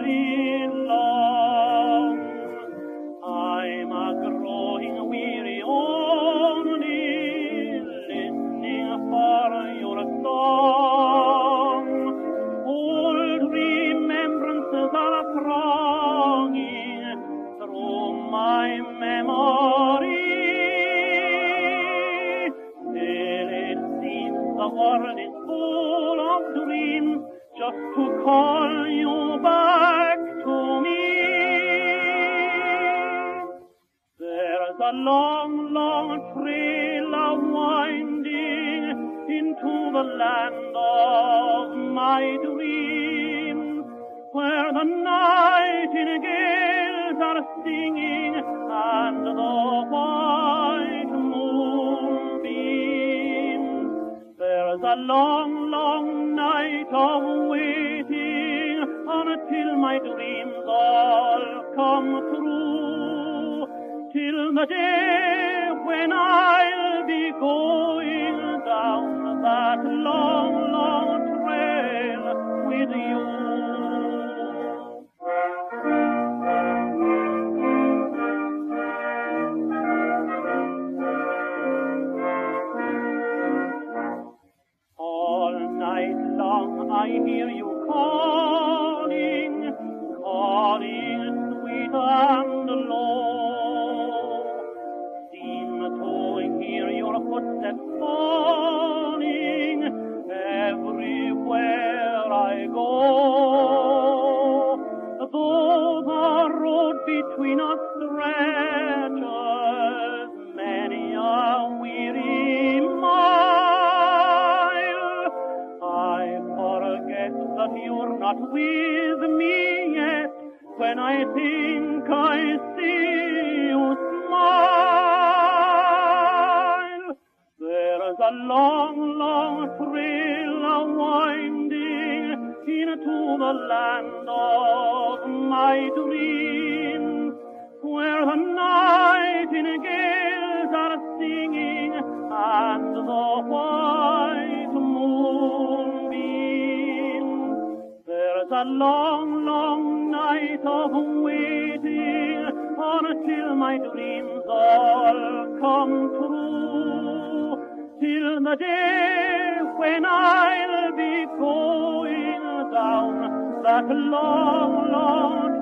very long. I'm a growing weary only, listening for your song. Old remembrances are thronging through my memory. Still it seems the world is full of dreams, just to call you back to me. There's a long, long trail winding into the land of my dreams, where the nightingales are singing and the white moon beams. There's a long, long night of waiting until my dreams all come true, till the day when I'll be going down that long, long trail with you. All night long I hear you calling, calling sweet and low. Seem to hear your footsteps falling everywhere I go. Though the road between us stretches many a weary mile, I forget that you're not with me yet when I think I see you smile. There's a long, long trail winding into the land of my dreams, where the nightingales are singing and the white moon beams. There's a long, long night of waiting until my dreams all come true, till the day when I'll be going down that long, long